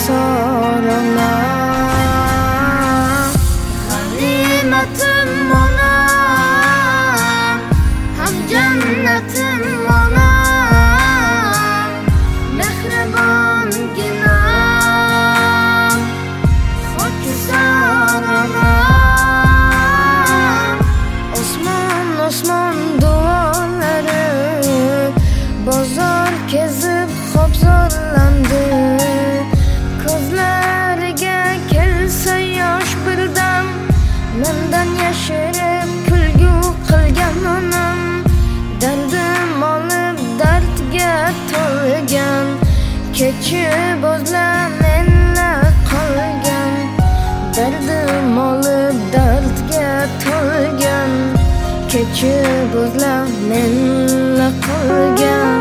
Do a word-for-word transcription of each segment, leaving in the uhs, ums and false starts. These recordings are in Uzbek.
so'raman. G'animatim onam, ham jannatim onam, mehribonginam, xokisor onam. Osmon osmon duolari bozor kezib xo'p zo'rlandi. Ko'zlariga kelsa yosh birdan, mendan yashirib kulgu qilgan onam. Dardim olib dardga to'lgan, kechib o'zla menla qolgan. Dardim olib dardga to'lgan, kechib o'zla menla qolgan.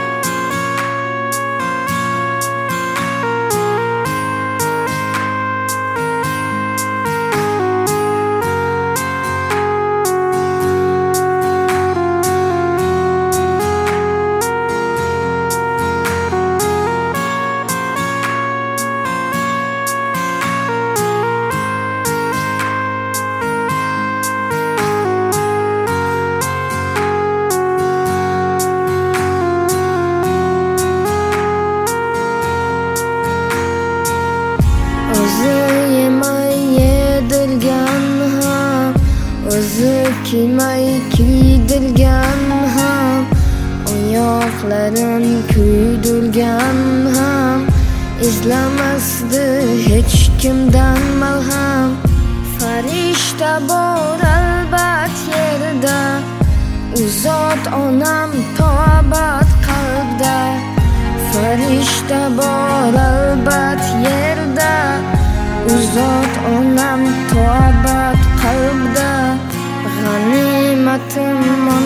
O'zi yemay yedirgan ham, o'zi kiymay kiydirgan ham, oyoqlarin kuydirgan ham, izlamasdi hech kimdan malham. Farishta bor albat yerda, u zot onam tobat qalbda. Farishta bor albat yerda, u zot onam tobat qalbda. G'animatim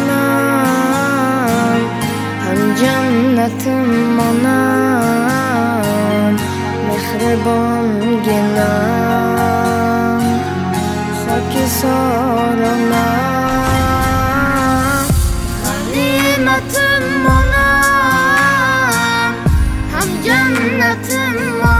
onam, ham jannatim onam, mehribonginam, xokisor onam. G'animatim onam, ham jannatim onam.